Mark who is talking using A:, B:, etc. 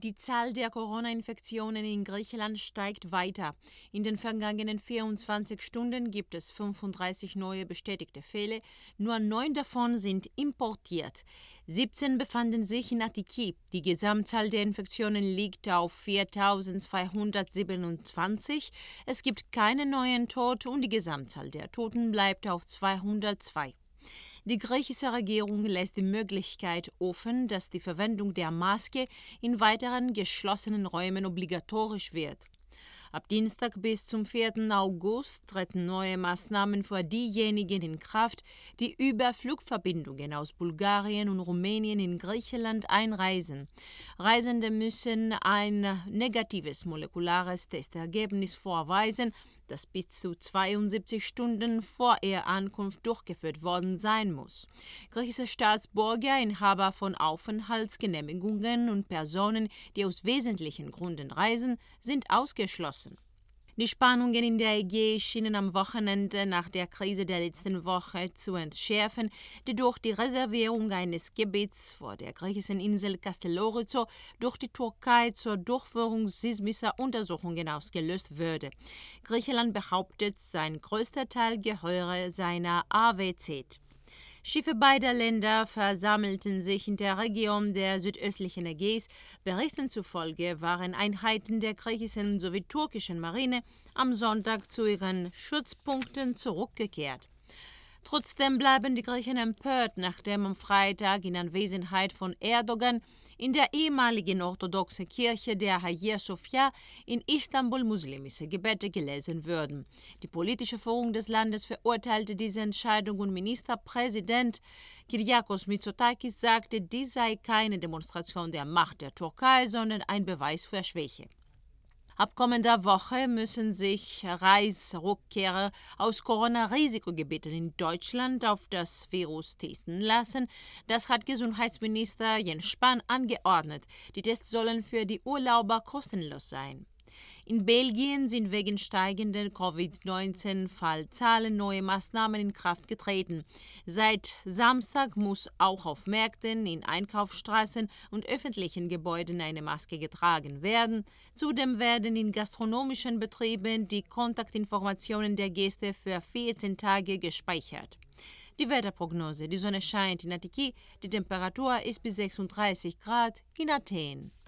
A: Die Zahl der Corona-Infektionen in Griechenland steigt weiter. In den vergangenen 24 Stunden gibt es 35 neue bestätigte Fälle, nur 9 davon sind importiert. 17 befanden sich in Attiki. Die Gesamtzahl der Infektionen liegt auf 4.227. Es gibt keine neuen Tote und die Gesamtzahl der Toten bleibt auf 202. Die griechische Regierung lässt die Möglichkeit offen, dass die Verwendung der Maske in weiteren geschlossenen Räumen obligatorisch wird. Ab Dienstag bis zum 4. August treten neue Maßnahmen für diejenigen in Kraft, die über Flugverbindungen aus Bulgarien und Rumänien in Griechenland einreisen. Reisende müssen ein negatives molekulares Testergebnis vorweisen, das bis zu 72 Stunden vor ihrer Ankunft durchgeführt worden sein muss. Griechische Staatsbürger, Inhaber von Aufenthaltsgenehmigungen und Personen, die aus wesentlichen Gründen reisen, sind ausgeschlossen. Die Spannungen in der Ägäis schienen am Wochenende nach der Krise der letzten Woche zu entschärfen, die durch die Reservierung eines Gebiets vor der griechischen Insel Kastellorizo durch die Türkei zur Durchführung seismischer Untersuchungen ausgelöst würde. Griechenland behauptet, sein größter Teil gehöre seiner AWZ. Schiffe beider Länder versammelten sich in der Region der südöstlichen Ägäis. Berichten zufolge waren Einheiten der griechischen sowie türkischen Marine am Sonntag zu ihren Schutzpunkten zurückgekehrt. Trotzdem bleiben die Griechen empört, nachdem am Freitag in Anwesenheit von Erdogan in der ehemaligen orthodoxen Kirche der Hagia Sophia in Istanbul muslimische Gebete gelesen würden. Die politische Führung des Landes verurteilte diese Entscheidung und Ministerpräsident Kyriakos Mitsotakis sagte, dies sei keine Demonstration der Macht der Türkei, sondern ein Beweis für Schwäche. Ab kommender Woche müssen sich Reiserückkehrer aus Corona-Risikogebieten in Deutschland auf das Virus testen lassen. Das hat Gesundheitsminister Jens Spahn angeordnet. Die Tests sollen für die Urlauber kostenlos sein. In Belgien sind wegen steigenden Covid-19-Fallzahlen neue Maßnahmen in Kraft getreten. Seit Samstag muss auch auf Märkten, in Einkaufsstraßen und öffentlichen Gebäuden eine Maske getragen werden. Zudem werden in gastronomischen Betrieben die Kontaktinformationen der Gäste für 14 Tage gespeichert. Die Wetterprognose: Die Sonne scheint in Attiki, die Temperatur ist bis 36 Grad in Athen.